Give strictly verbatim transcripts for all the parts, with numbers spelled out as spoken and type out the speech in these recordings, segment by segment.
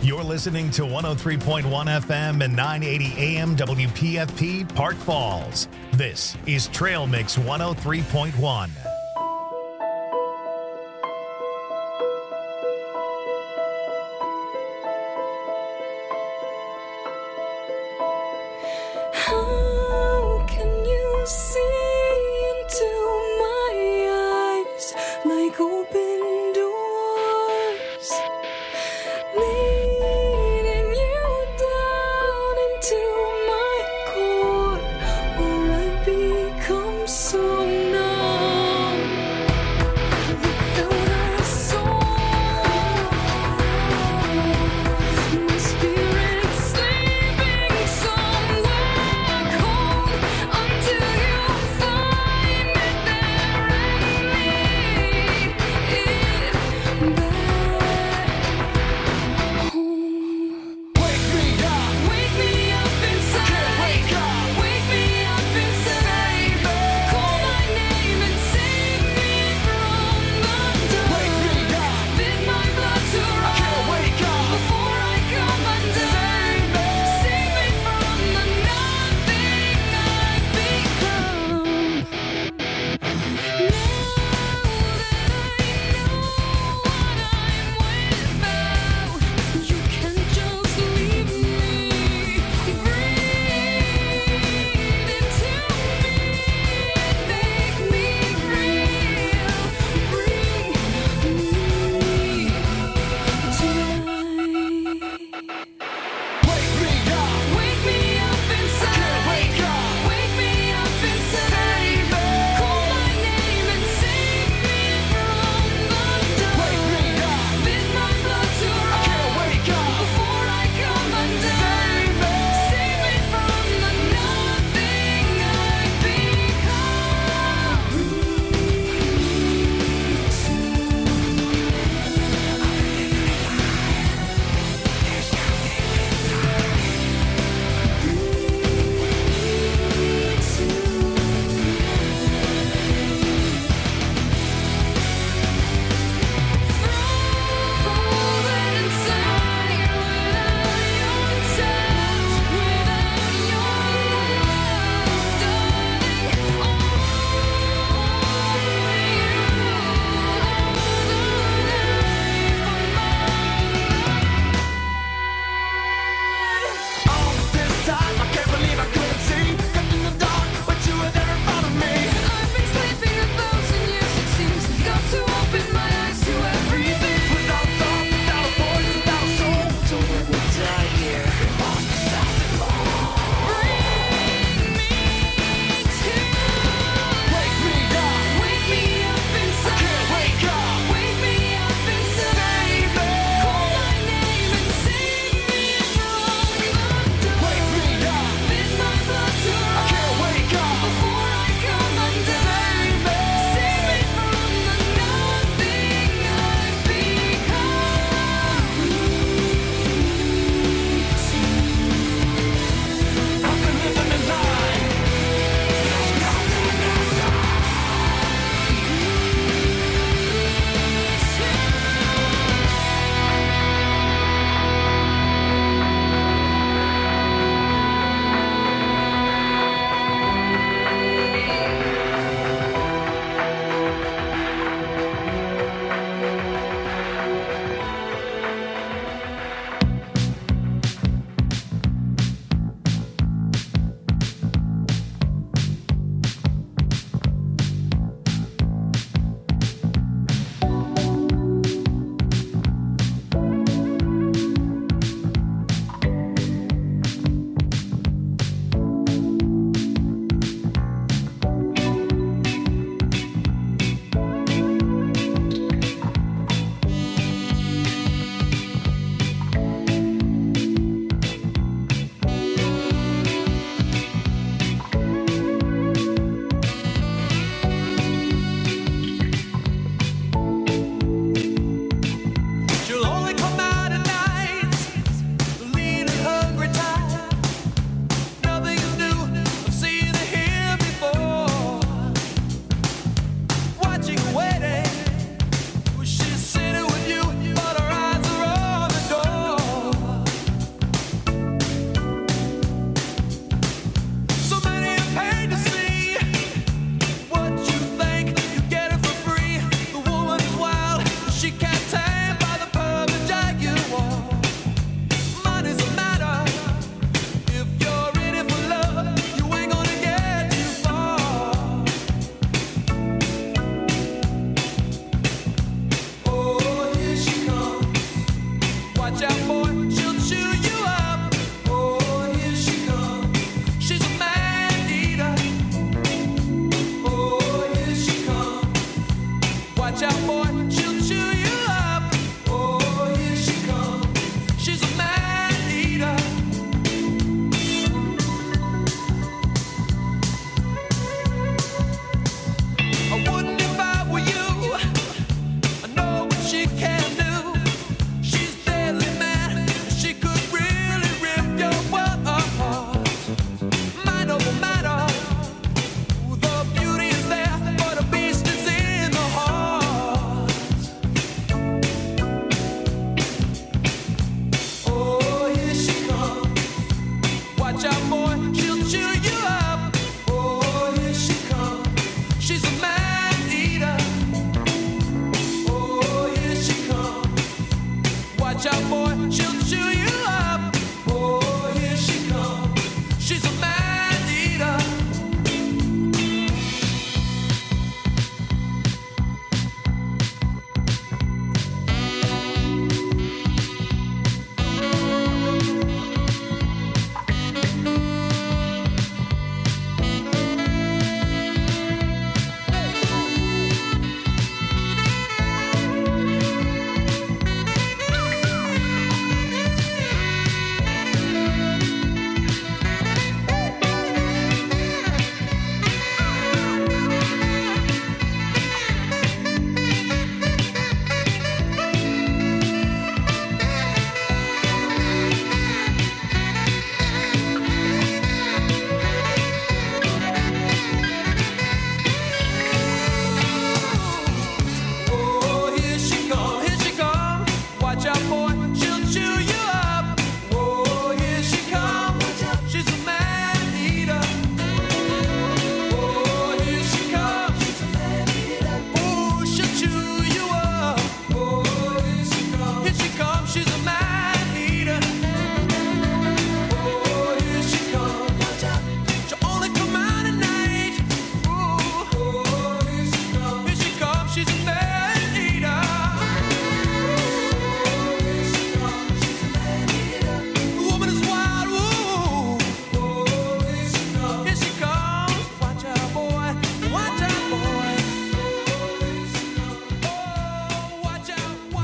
You're listening to one oh three point one F M and nine eighty A M W P F P Park Falls. This is Trail Mix one oh three point one. How can you see into my eyes like open doors, leading you down into my core, where I become so numb?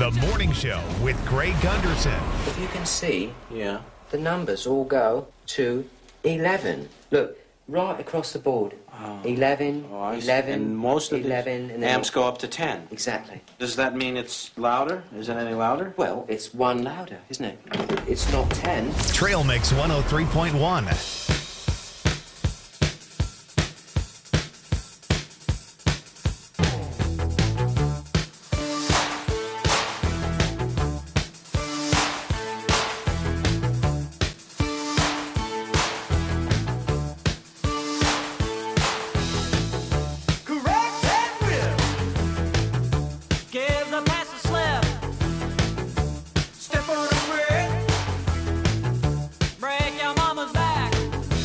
The Morning Show with Greg Gunderson. If you can see, Yeah. the numbers all go to eleven. Look, right across the board. Oh. eleven, Oh, I see. eleven, And most of eleven, the and then amps go up to ten. Exactly. Does that mean it's louder? Is it any louder? Well, it's one louder, isn't it? It's not ten. Trail Mix one oh three point one. Break your mama's back.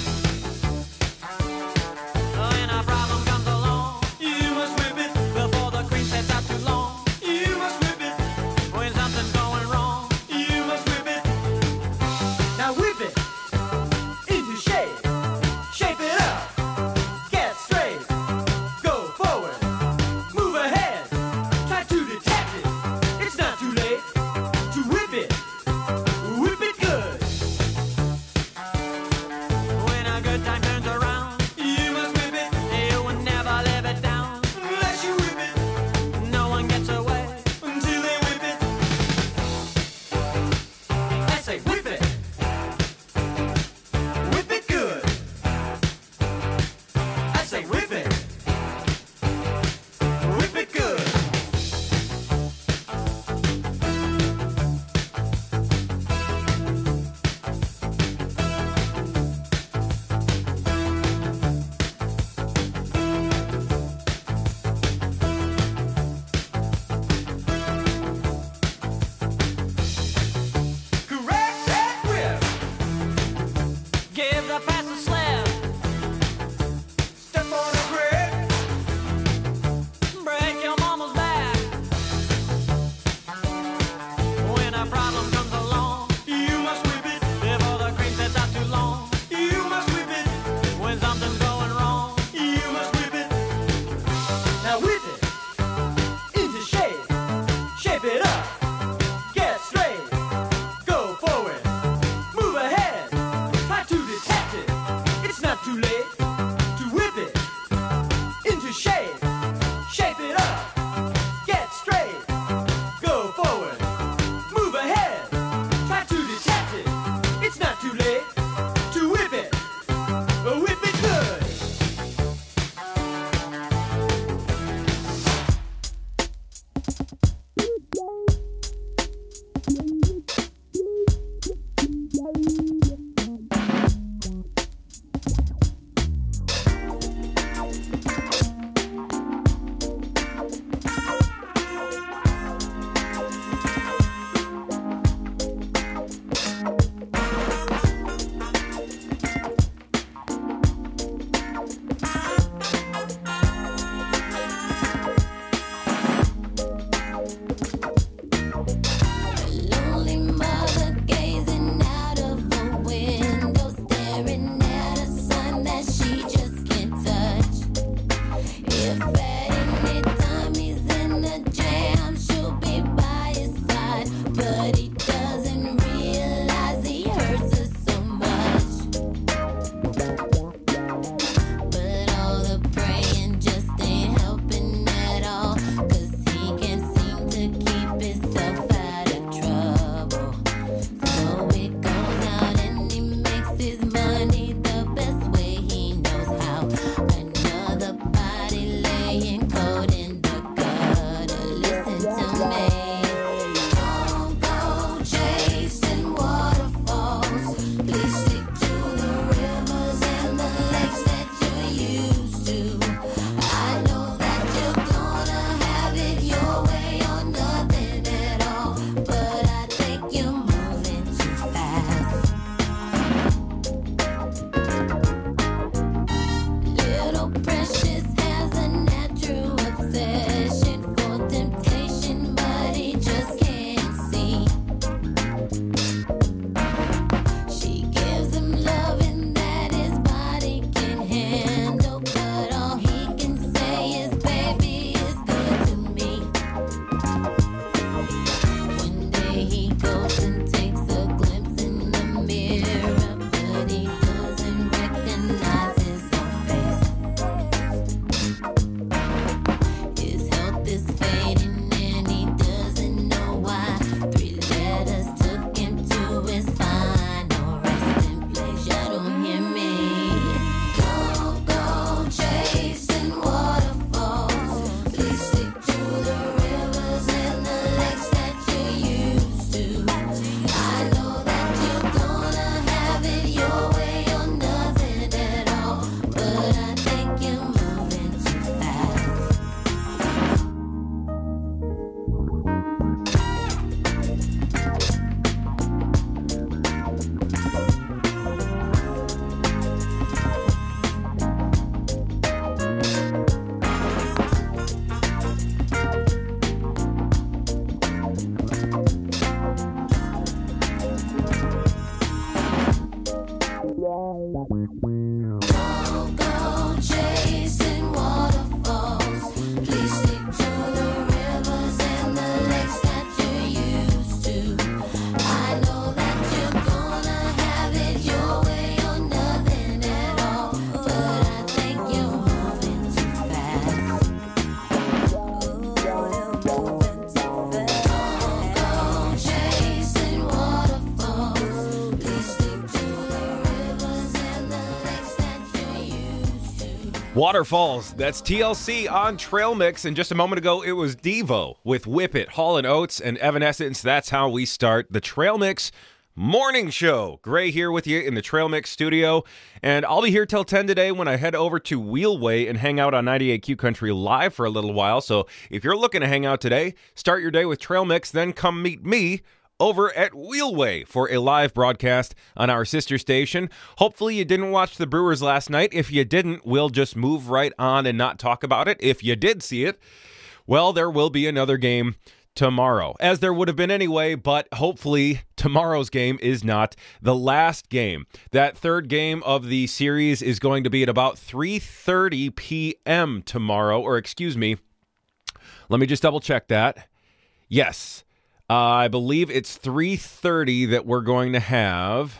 Waterfalls, that's T L C on Trail Mix, and just a moment ago it was Devo with Whip It, Hall and Oates, and Evanescence. That's how we start the Trail Mix morning show. Gray here with you in the Trail Mix studio, and I'll be here till ten today when I head over to Wheelway and hang out on ninety-eight Q Country Live for a little while. So if you're looking to hang out today, start your day with Trail Mix, then come meet me over at Wheelway for a live broadcast on our sister station. Hopefully you didn't watch the Brewers last night. If you didn't, we'll just move right on and not talk about it. If you did see it, well, there will be another game tomorrow, as there would have been anyway, but hopefully tomorrow's game is not the last game. That third game of the series is going to be at about three thirty p.m. tomorrow, or excuse me, let me just double check that. Yes. Uh, I believe it's three thirty that we're going to have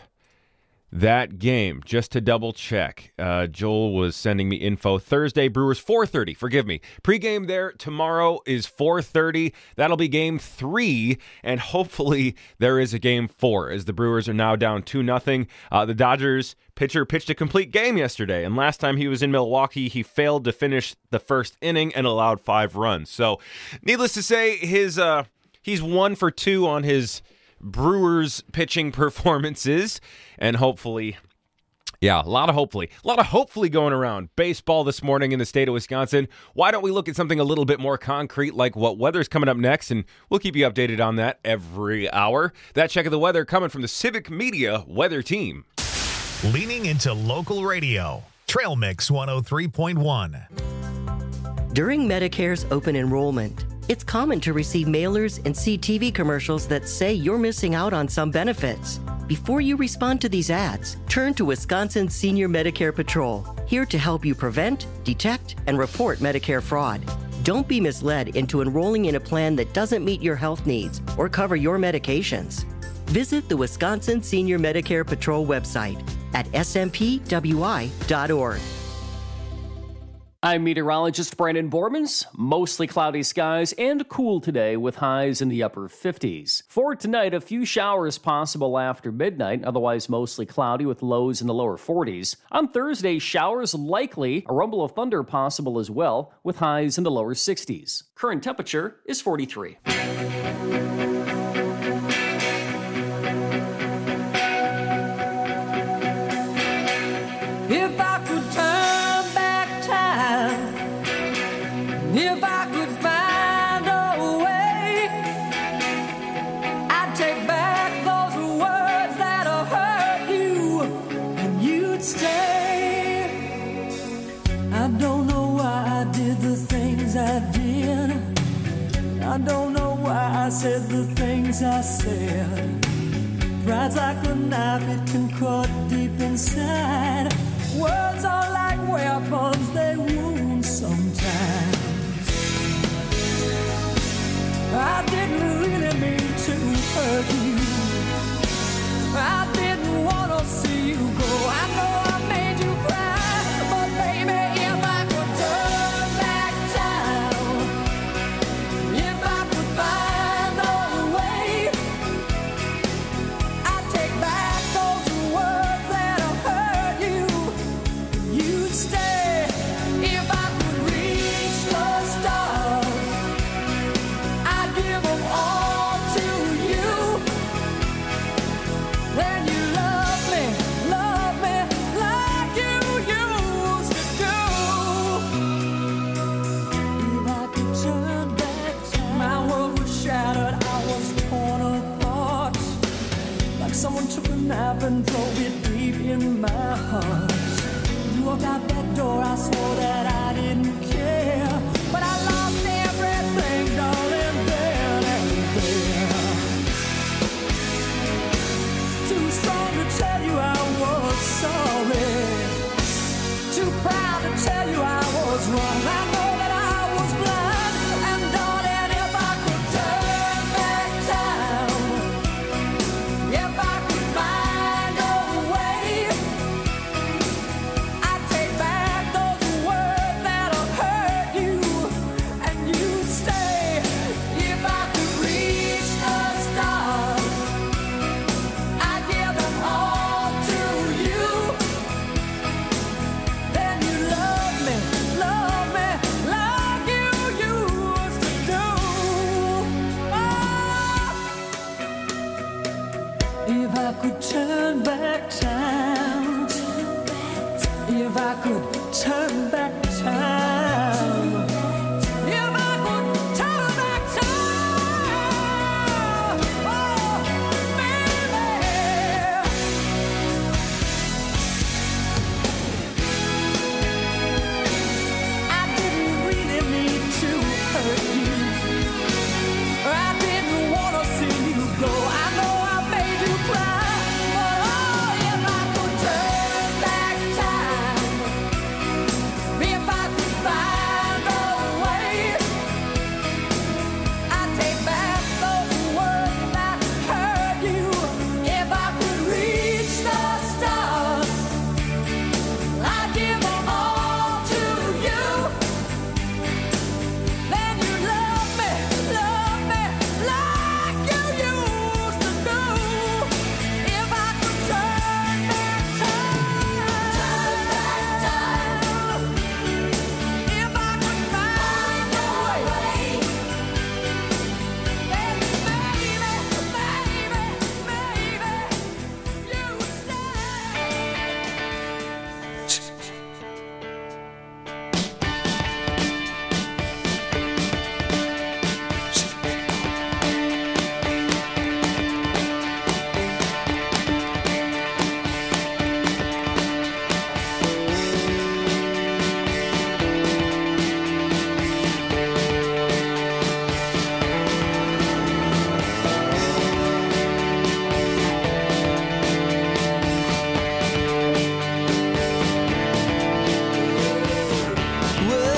that game, just to double check. Uh, Joel was sending me info. Thursday, Brewers, four thirty. Forgive me. Pre-game there tomorrow is four thirty. That'll be game three, and hopefully there is a game four, as the Brewers are now down two nothing. Uh, the Dodgers pitcher pitched a complete game yesterday, and last time he was in Milwaukee, he failed to finish the first inning and allowed five runs. So, needless to say, his... Uh, He's one for two on his Brewers pitching performances, and hopefully, yeah, a lot of hopefully, a lot of hopefully going around. Baseball this morning in the state of Wisconsin. Why don't we look at something a little bit more concrete, like what weather's coming up next, and we'll keep you updated on that every hour. That check of the weather coming from the Civic Media Weather Team. Leaning into local radio, Trail Mix one oh three point one. During Medicare's open enrollment, it's common to receive mailers and see T V commercials that say you're missing out on some benefits. Before you respond to these ads, turn to Wisconsin Senior Medicare Patrol, here to help you prevent, detect, and report Medicare fraud. Don't be misled into enrolling in a plan that doesn't meet your health needs or cover your medications. Visit the Wisconsin Senior Medicare Patrol website at s m p w i dot org. I'm meteorologist Brandon Bormans. Mostly cloudy skies and cool today with highs in the upper fifties. For tonight, a few showers possible after midnight, otherwise mostly cloudy with lows in the lower forties. On Thursday, showers likely, a rumble of thunder possible as well, with highs in the lower sixties. Current temperature is forty-three. If I could turn back time, if I could find a way, I'd take back those words that hurt you, and you'd stay. I don't know why I did the things I did. I don't know why I said the things I said. Pride's like a knife, it can cut deep inside. Words are like weapons, they wound sometimes. I didn't really mean to hurt you. I didn't want to see you go. I know I made you cry, but baby, if I could turn back time, if I could find a way, I'd take back those words that hurt you. You'd stay. If I could reach the stars, I'd give them all to you. Then you love me, love me like you used to do. If I could turn back time, my world was shattered, I was torn apart. Like someone took a knife and drove it deep in my heart. You walked out that door, I swore that I didn't care. But I lost everything, darling, then and there. Too strong to tell you I was sorry. Too proud to tell you I was wrong. I know that I was blind. And darling, if I could turn back time, if I could find a way, I'd take back those words.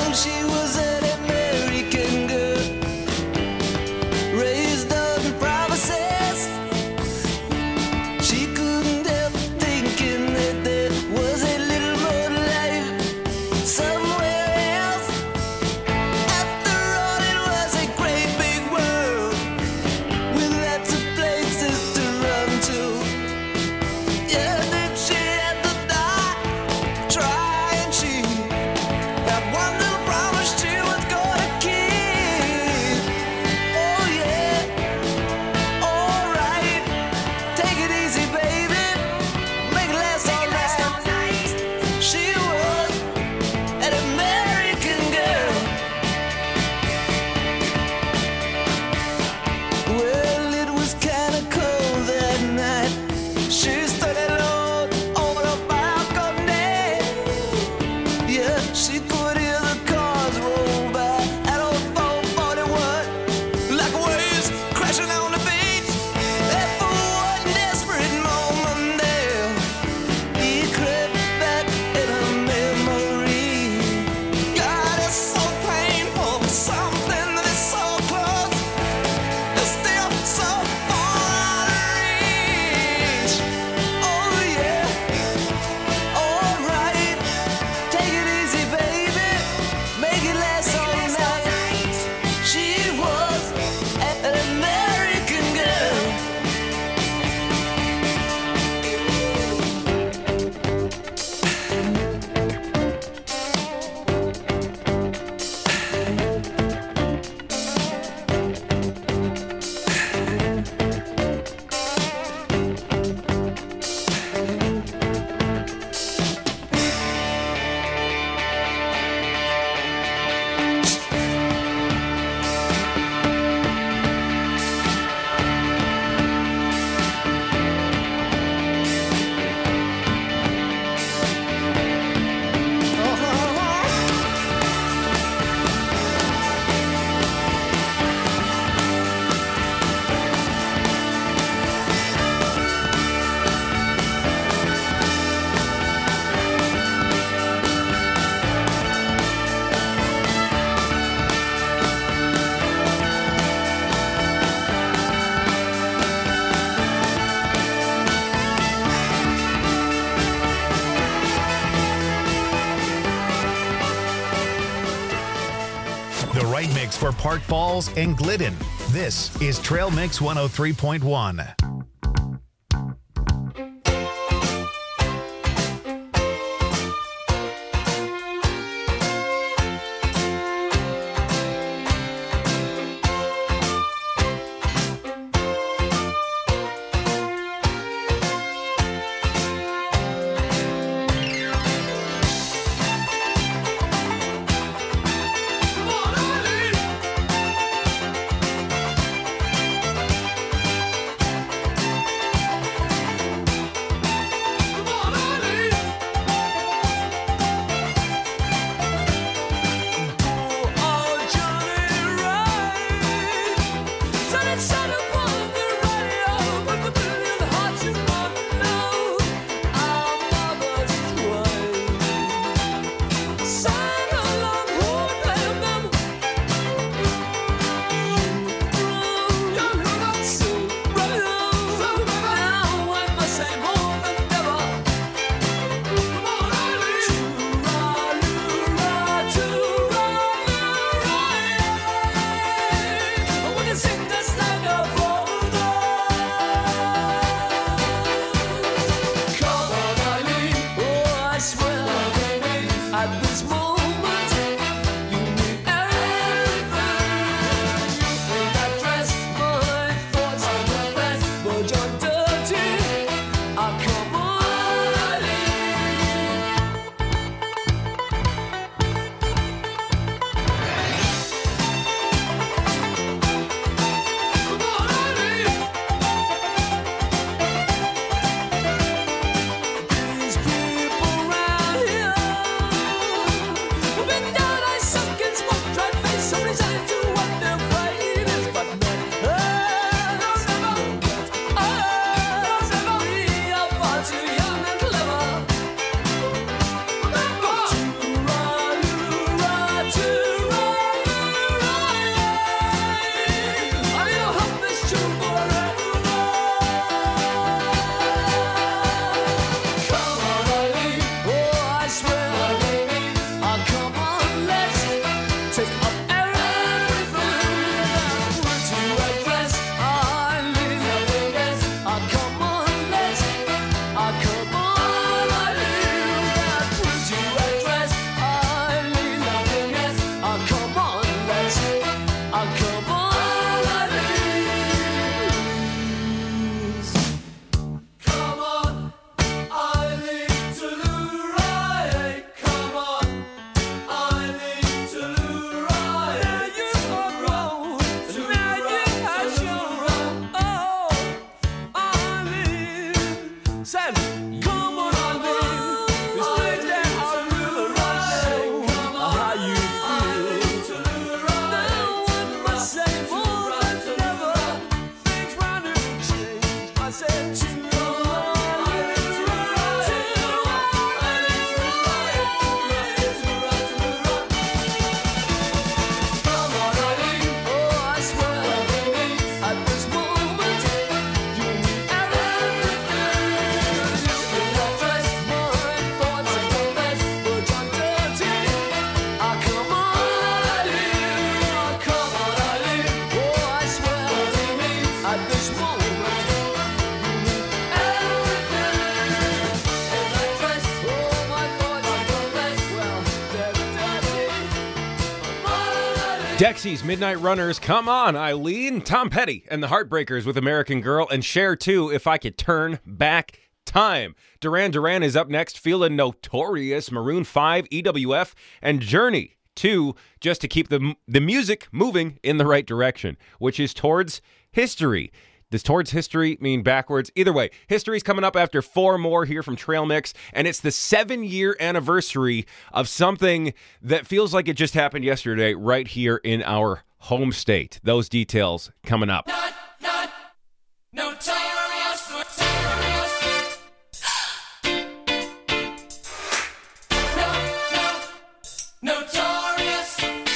she was an American girl, raised on promises. She couldn't help thinking that there was a little more life somewhere else. After all, it was a great big world with lots of places to run to. Yeah, then she had to die trying. She had one little promise she was gonna keep. Oh yeah, alright. Take it easy, baby. Make it last all night. She was an American girl. Well, it was kinda cold that night. She stood alone on a balcony. Yeah, she could hear the cars roll by at old four forty-one, like waves crashing on the beach. And for one desperate moment there, he crept back in her memory. God, it's so painful, something that is so close, is still so far out of reach. Oh yeah, alright. Take it easy, baby. Make it last all night. She was an American girl. The right mix for Park Falls and Glidden. This is Trail Mix one oh three point one. Dexy's Midnight Runners, Come On, Eileen. Tom Petty and the Heartbreakers with American Girl, and Cher too, If I Could Turn Back Time. Duran Duran is up next, feeling notorious. Maroon five, E W F, and Journey two, just to keep the, the music moving in the right direction, which is towards history. Does towards history mean backwards? Either way, history's coming up after four more here from Trail Mix, and it's the seven-year anniversary of something that feels like it just happened yesterday right here in our home state. Those details coming up. Not, not, notorious, notorious. No, no, notorious.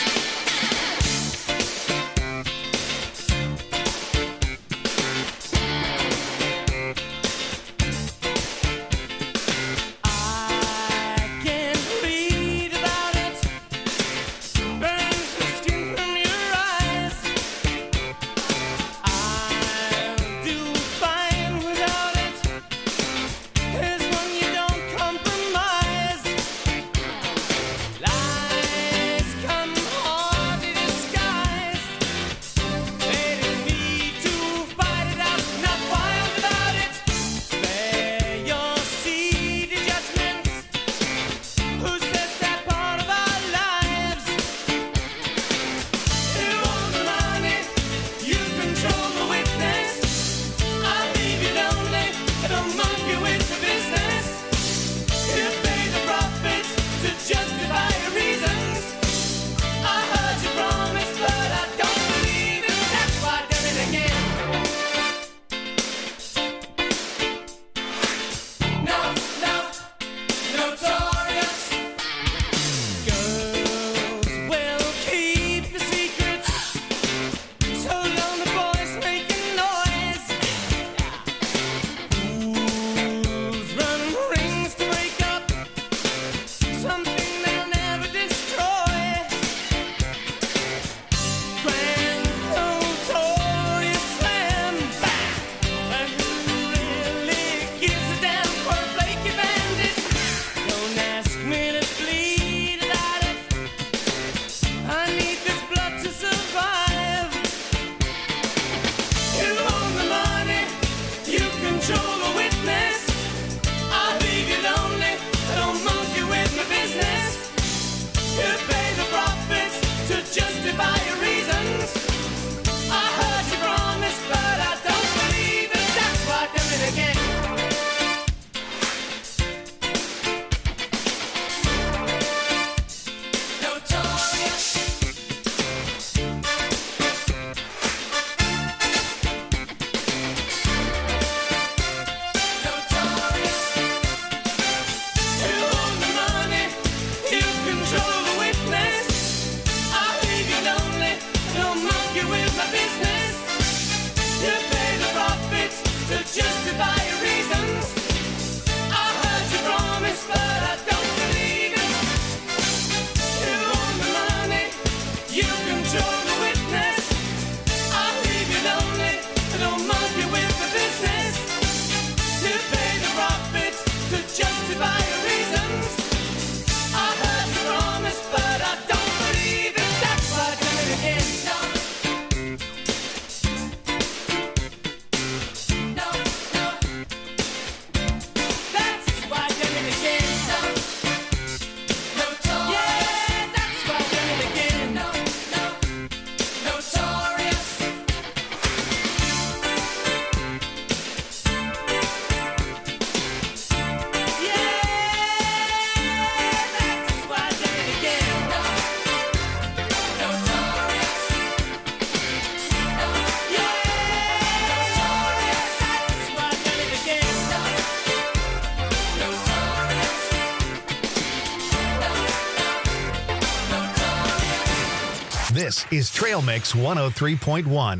This is Trail Mix one oh three point one.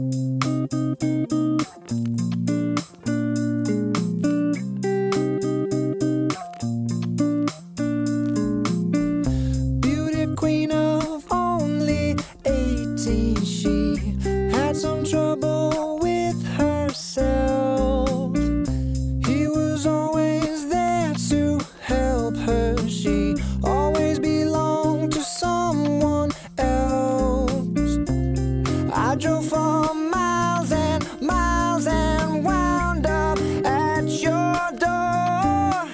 Beauty queen of only eighteen, she had some trouble with herself. He was always there to help her. She always belonged to someone else. I drove for miles and miles and wound up at your door.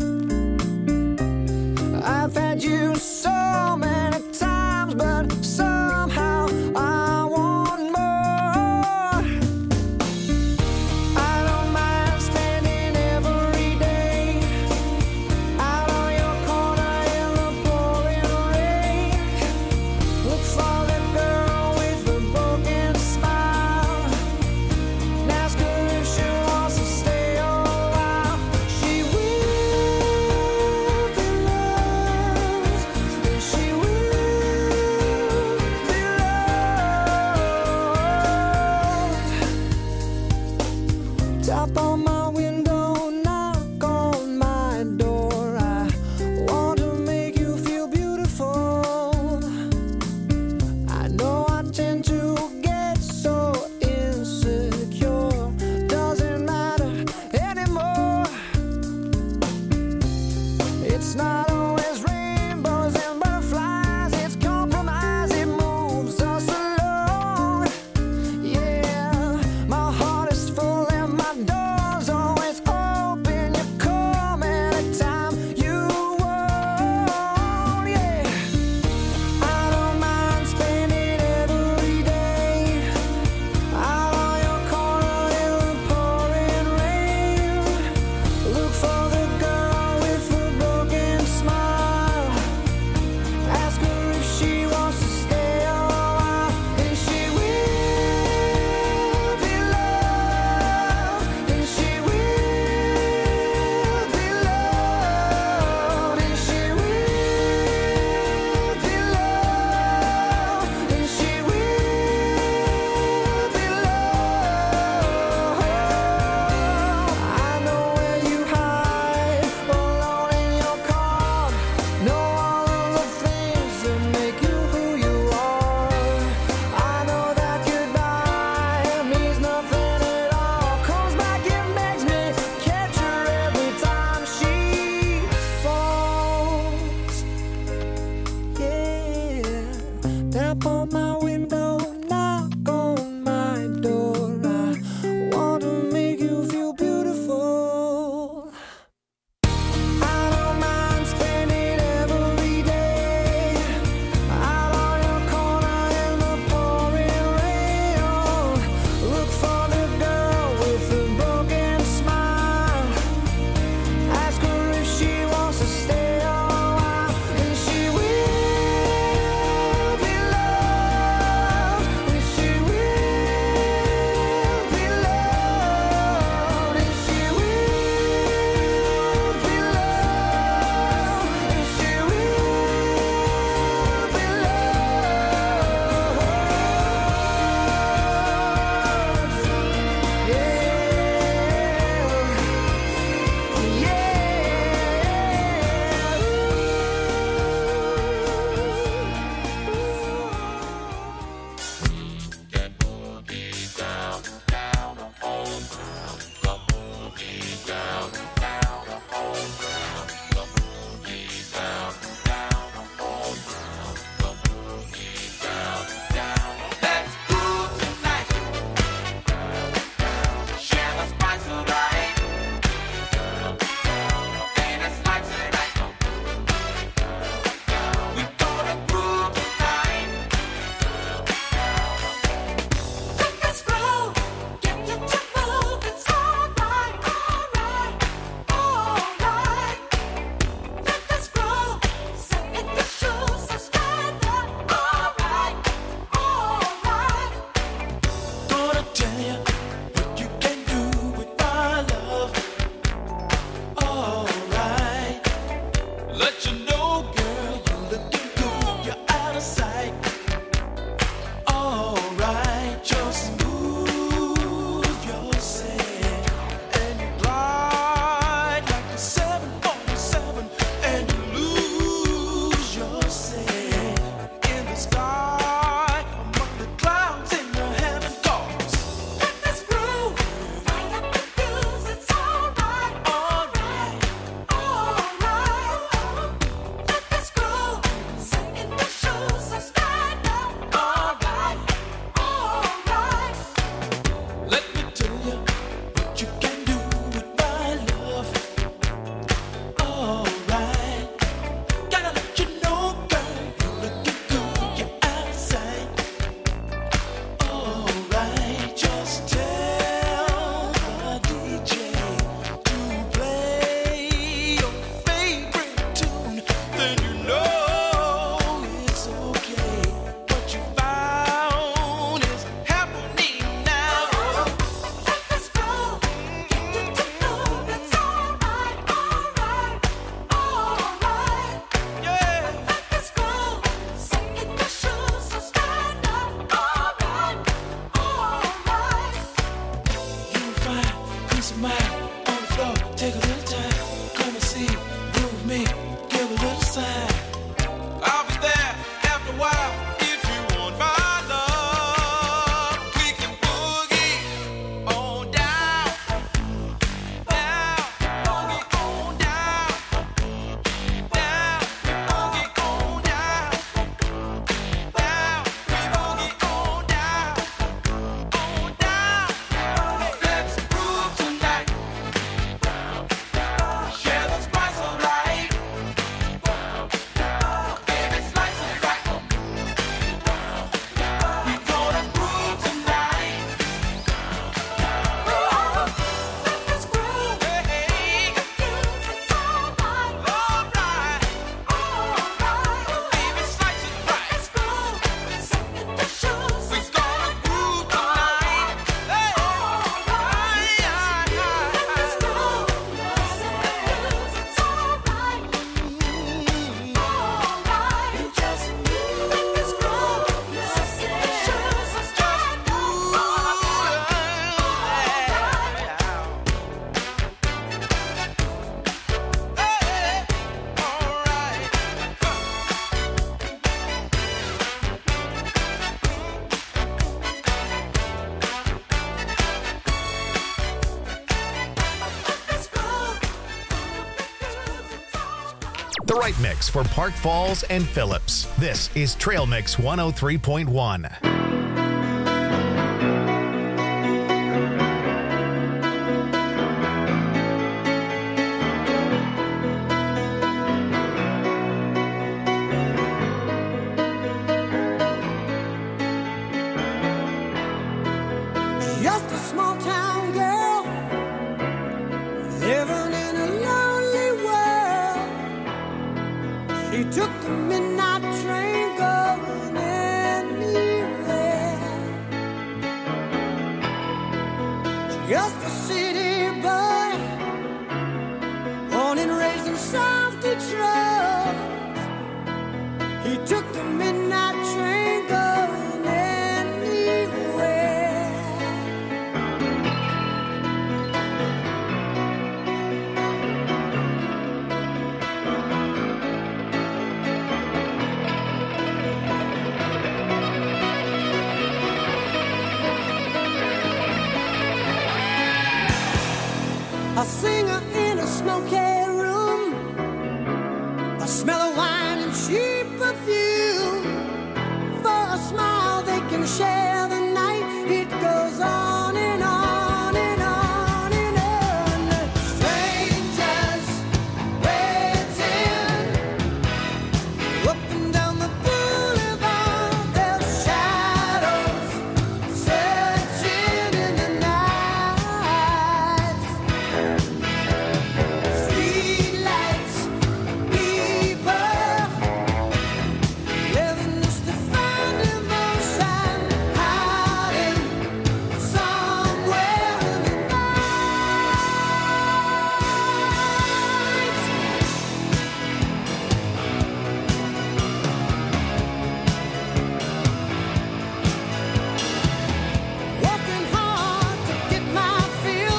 I've had you so many times, but somehow I want more. I don't mind spending every day out on your corner in the pouring rain. Look for the girl with the broken smile and ask her if she wants to stay a while. She will be loved, and she will be loved. Tap on my window, knock on my door. I want to make you feel beautiful. I know I tend to get so insecure. Doesn't matter anymore. It's not always rainbows and butterflies. It's compromise. It moves us along. Yeah, my heart is full and my door's always open. You come anytime you want. Yeah, I don't mind spending every day out on your corner in the pouring rain. Look for the girl with the broken smile. Ask her if she wants to stay a while, and she will be loved, and she will be loved, and she will be loved, and she will be loved. I know where you hide, alone in your car. Know all of the things that make you who you are. I know that goodbye means nothing at all. Comes back and makes me catch her every time she falls. Yeah, tap on my window, knock on my door. I want to make you feel beautiful. I don't mind spending every day out on your corner in the pouring rain. Look for the girl with the broken smile. Ask her if she wants to stay a while, and she will be loved, right mix for Park Falls and Phillips. This is Trail Mix one oh three point one. Just a small town girl living in a lonely world. She took the midnight train going anywhere. Just a city boy, born and raised in South Detroit. He took the midnight train going anywhere. A singer in a smoky room, a smell of wine and cheap perfume. For a smile they can share the night. It goes on and on and on and on. Strangers waiting up and down the boulevard. Their shadows searching in the night. Streetlights, people living just to find emotion, hiding somewhere in the night. Working hard to get my fill.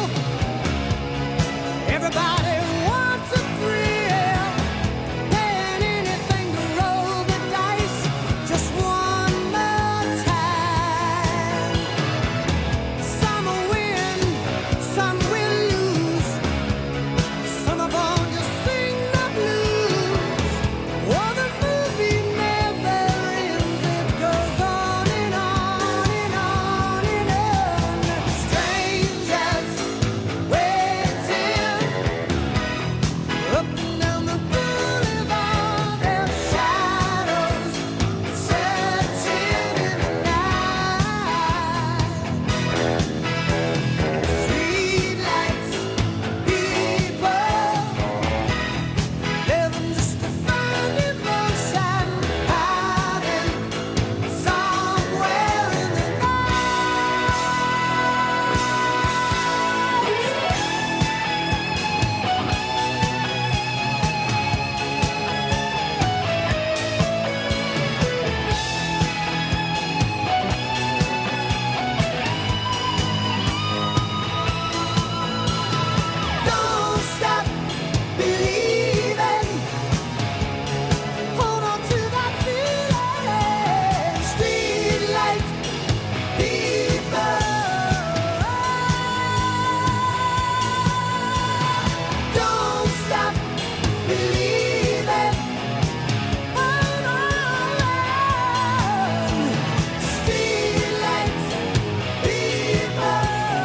Everybody wants a thrill, paying anything to roll the dice just one more time. Some will win, some will lose. Some are born to sing the blues. Oh, the movie never ends. It goes on and on and on and on. Strangers waiting up and down the boulevard. Their shadows searching in the night. Streetlights, people living just to find emotion, hiding somewhere in the Don't stop believing. Hold on to that feeling. Streetlight people. Don't stop believing. Hold on. Streetlight people.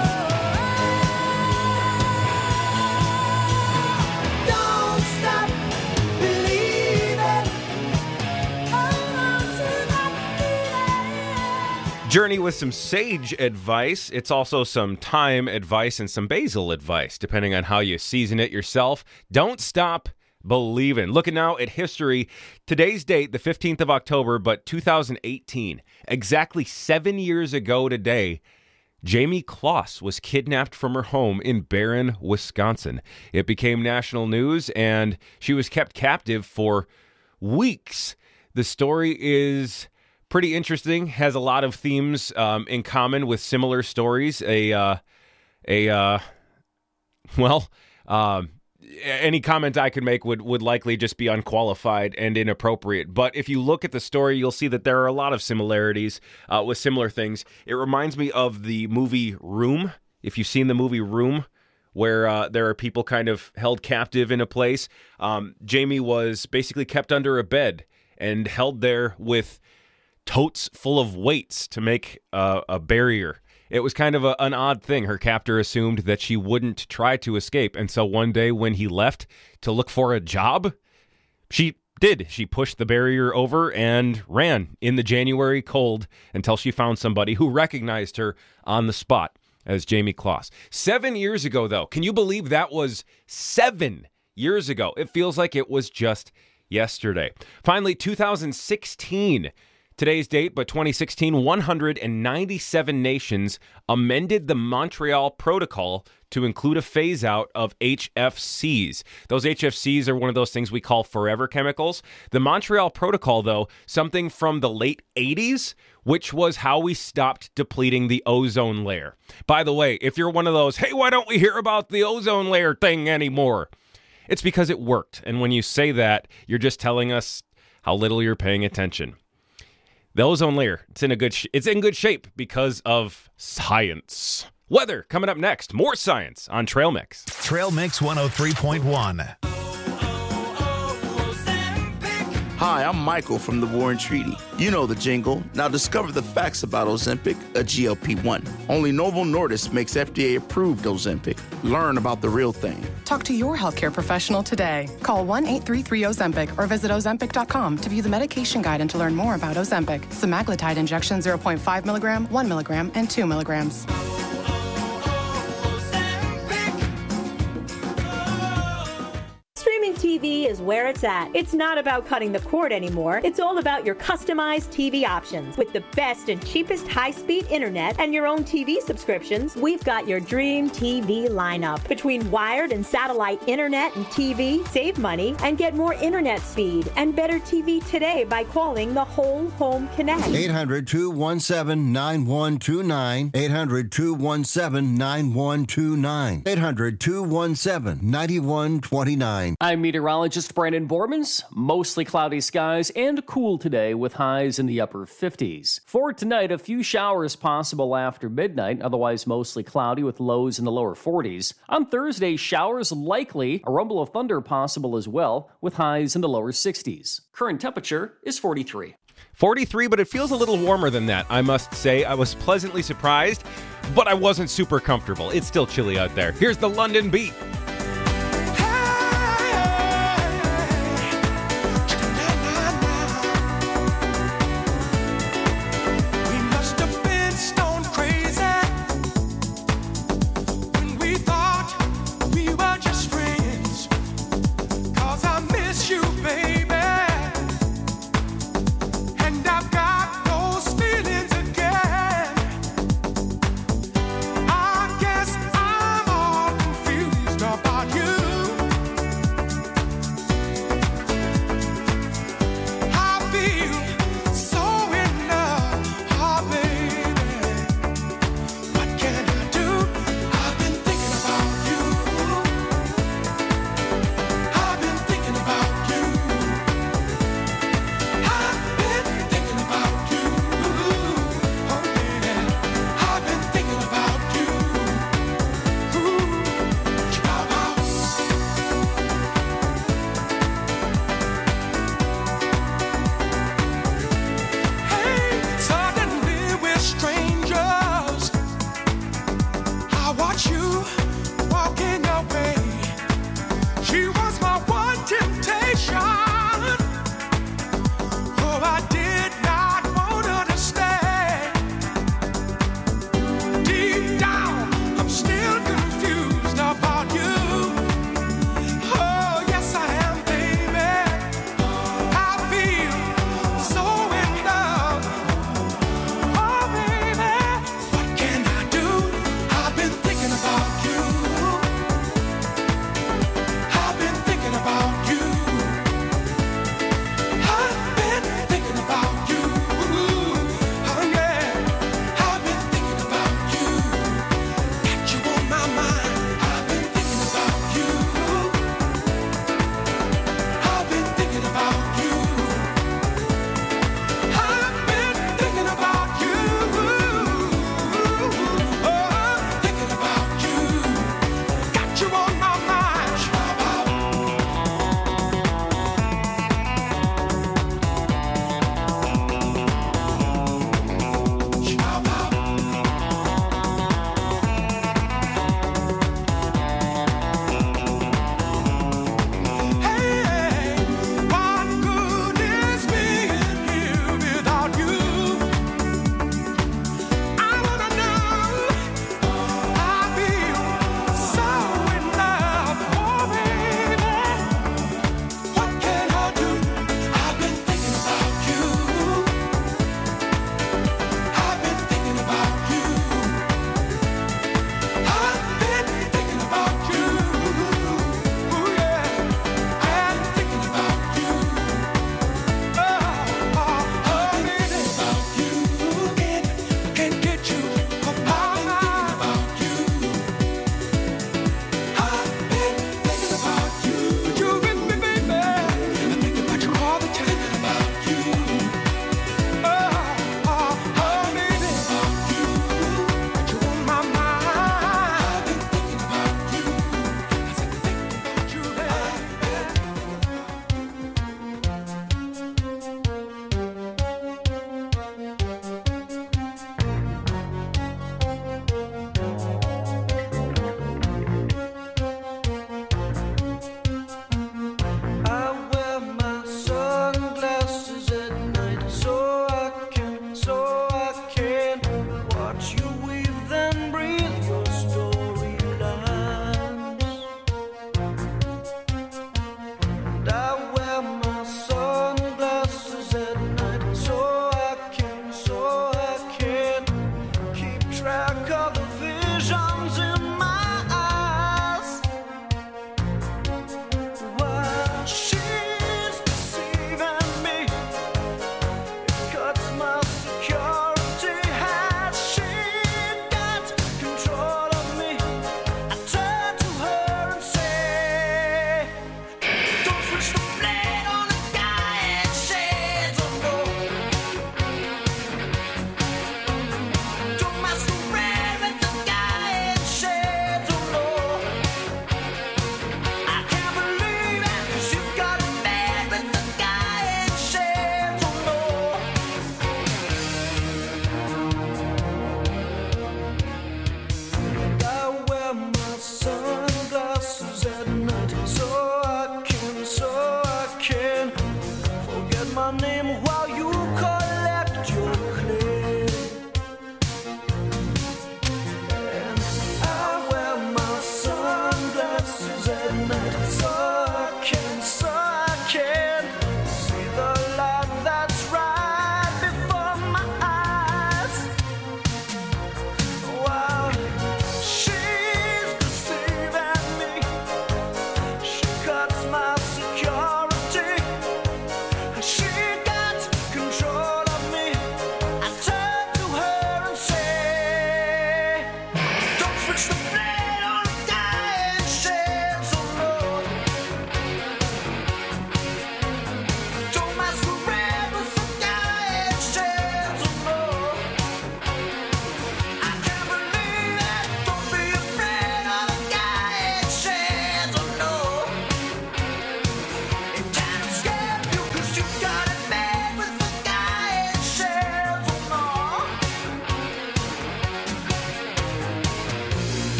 Don't stop believing. Hold on to that feeling. Journey with some sage advice. It's also some thyme advice and some basil advice, depending on how you season it yourself. Don't stop believing. Looking now at history. Today's date, the fifteenth of October, but two thousand eighteen. Exactly seven years ago today, Jamie Kloss was kidnapped from her home in Barron, Wisconsin. It became national news, and she was kept captive for weeks. The story is pretty interesting, has a lot of themes um, in common with similar stories. A, uh, a uh, well, um, any comment I could make would, would likely just be unqualified and inappropriate. But if you look at the story, you'll see that there are a lot of similarities uh, with similar things. It reminds me of the movie Room. If you've seen the movie Room where uh, there are people kind of held captive in a place. Um, Jamie was basically kept under a bed and held there with totes full of weights to make uh, a barrier. It was kind of a, an odd thing. Her captor assumed that she wouldn't try to escape. And so one day when he left to look for a job, she did. She pushed the barrier over and ran in the January cold until she found somebody who recognized her on the spot as Jamie Kloss. Seven years ago, though. Can you believe that was seven years ago? It feels like it was just yesterday. Finally, two thousand sixteen. Today's date, but twenty sixteen, one hundred ninety-seven nations amended the Montreal Protocol to include a phase-out of H F Cs. Those H F Cs are one of those things we call forever chemicals. The Montreal Protocol, though, something from the late eighties, which was how we stopped depleting the ozone layer. By the way, if you're one of those, hey, why don't we hear about the ozone layer thing anymore? It's because it worked. And when you say that, you're just telling us how little you're paying attention. The ozone layer, it's in a good sh- it's in good shape because of science. Weather coming up next. More science on Trail Mix. Trail Mix one oh three point one. Hi, I'm Michael from the Warren Treaty. You know the jingle. Now discover the facts about Ozempic, a G L P one. Only Novo Nordisk makes F D A-approved Ozempic. Learn about the real thing. Talk to your healthcare professional today. Call one eight three three Ozempic or visit ozempic dot com to view the medication guide and to learn more about Ozempic. Semaglutide injection zero point five milligram, one milligram, and two milligrams. Streaming T V is where it's at. It's not about cutting the cord anymore. It's all about your customized T V options. With the best and cheapest high-speed internet and your own T V subscriptions, we've got your dream T V lineup. Between wired and satellite internet and T V, save money and get more internet speed and better T V today by calling the Whole Home Connect. eight hundred, two one seven, nine one two nine. eight hundred, two one seven, nine one two nine. eight hundred, two one seven, nine one two nine. I'm meteorologist Brandon Bormans. Mostly cloudy skies and cool today with highs in the upper fifties. For tonight, a few showers possible after midnight, otherwise mostly cloudy with lows in the lower forties. On Thursday, showers likely, a rumble of thunder possible as well, with highs in the lower sixties. Current temperature is forty-three. forty-three, but it feels a little warmer than that, I must say. I was pleasantly surprised, but I wasn't super comfortable. It's still chilly out there. Here's the London Beat.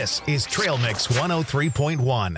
This is Trail Mix one oh three point one.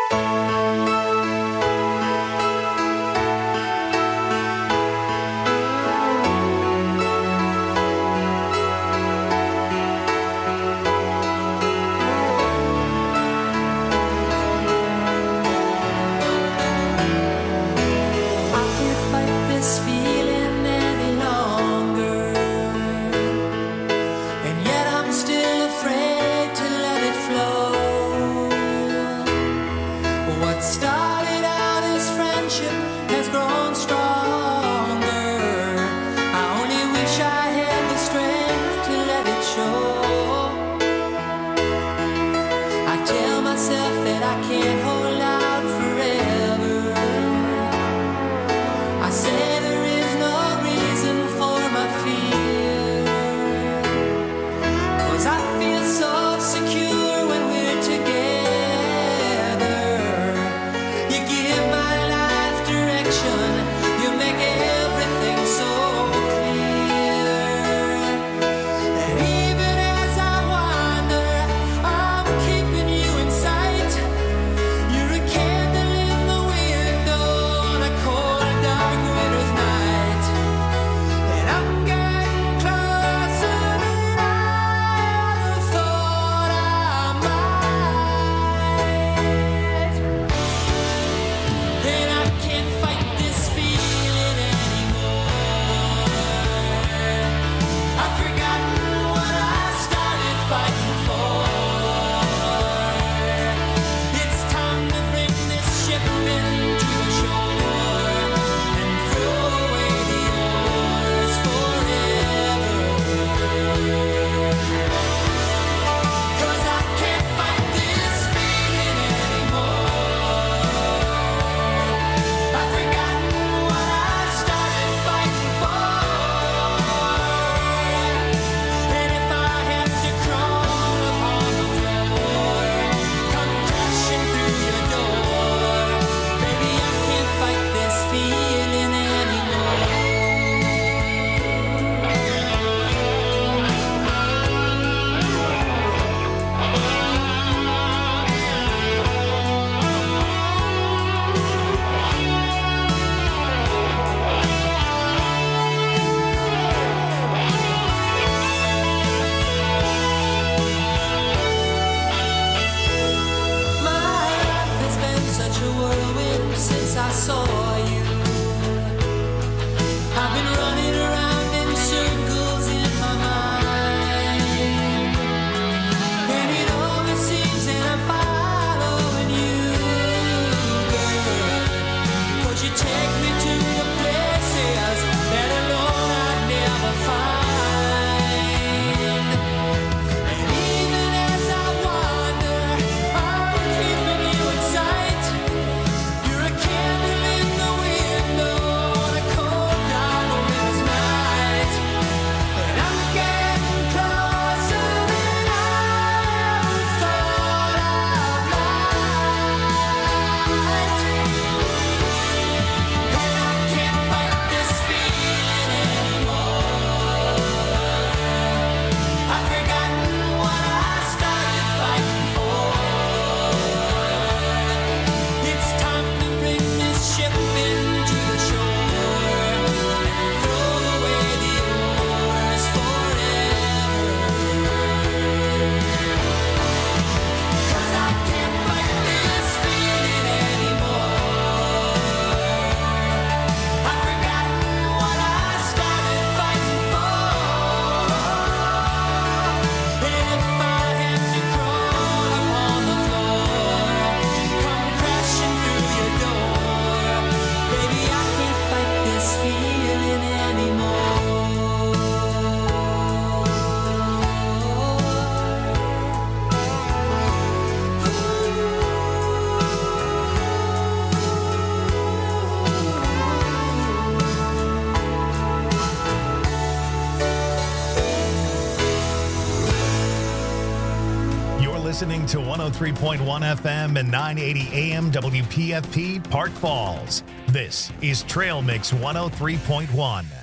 Listening to one oh three point one F M and nine eighty A M W P F P Park Falls. This is Trail Mix one oh three point one.